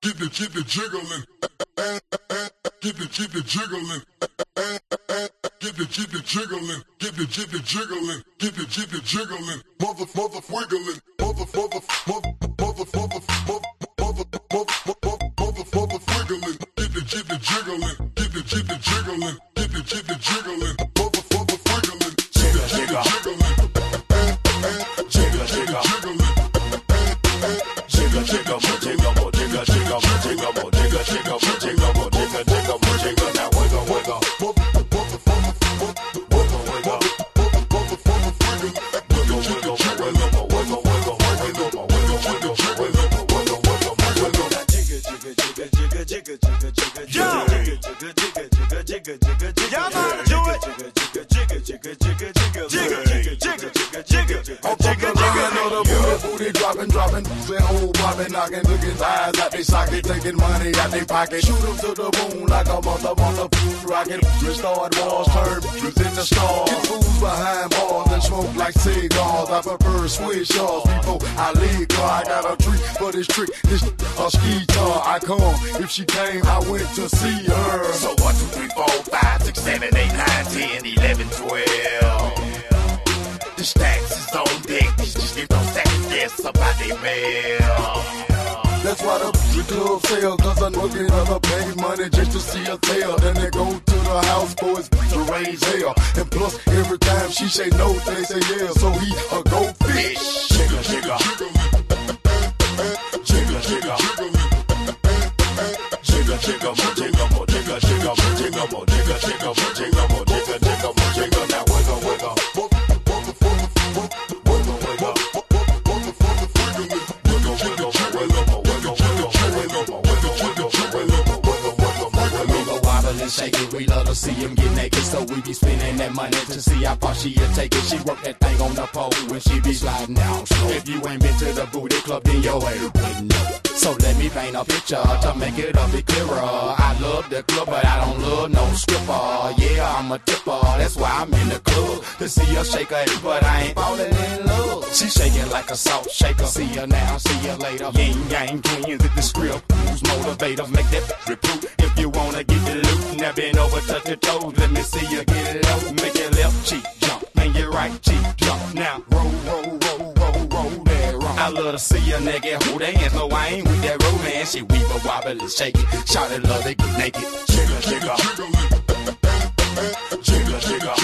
keep it jiggling, keep it jiggling, keep it jiggling, keep it jiggling, keep it jiggling, mother wiggling, mother wiggling, keep it jiggling, keep it jiggling, keep it jiggling, mother wiggling, jiggle jiggling, jiggle jiggling. Jigga jigga mo jigga mo jigga jigga mo jigga mo jigga jigga mo jigga mo jigga jigga mo jigga now wiggle wiggle dropping, that whole poppin', knockin', looking eyes out they socket, taking money out they pocket. Shoot 'em to the moon like a mother rocket. Restored walls, turn in the stars. Get fools behind bars and smoke like cigars. I prefer switch yards before I leave car. I got a treat for this trick, this a ski tar. I come, if she came, I went to see her. So 1, 2, 3, 4, 5, 6, 7, 8, 9, 10, 11, 12. The stacks is on deck, these just get no second guess about they mail. That's why the club sell, cause I'm looking at her pay money just to see her tail. Then they go to the house for his to raise hell. And plus, every time she say no, they say yeah, so he a go fish. Jigga jigga, jigga jigga, jigga jigga mo jigga mo jigga jigga mo jigga mo jigga jigga mo jigga mo jigga jigga mo jigga now wiggle wiggle. Shake it, we love to see him get naked, so we be spending that money to see how far she'll take it. She work that thing on the pole when she be sliding down slow. If you ain't been to the booty club, then your ass wouldn't know. So let me paint a picture to make it a bit clearer. I love the club, but I don't love no stripper. Yeah, I'm a tipper, that's why I'm in the club to see her shake her ass, but I ain't falling in love. She shaking like a salt shaker. See her now, see her later. Yin yang twins at the script. Who's motivator? Make that recruit if you wanna get the loot. Now bend over, touch your toes. Let me see you get it out. Make your left cheek jump and your right cheek jump. Now roll, roll, roll, roll, roll that wrong. I love to see a nigga hold hands. No, I ain't with that romance. She weave a wobble and shake it. Shout it, love it, get naked. Jigga jigga, jigga jigga,